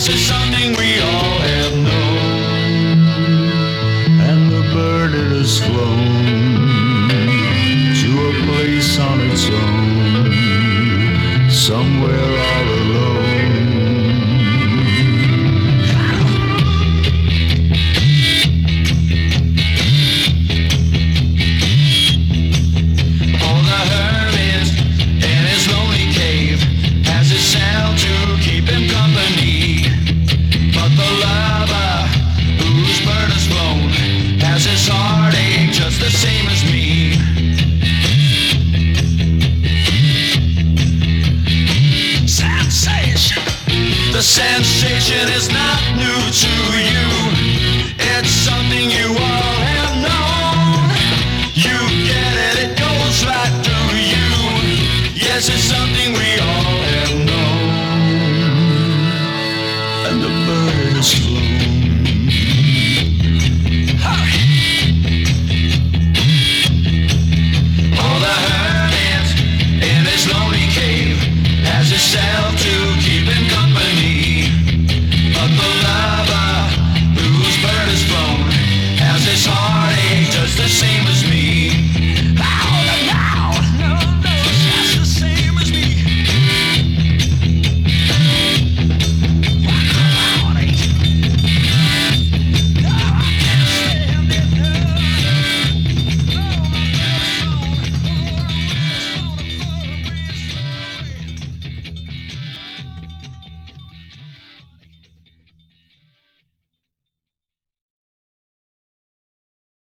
This is something we all have known, and the bird it has flown to a place on its own, somewhere all alone. Oh, the hermit in his lonely cave has his sound to keep him company, but the lover whose bird has flown has his heartache just the same as me. Sensation. The sensation is not new to you. It's something you are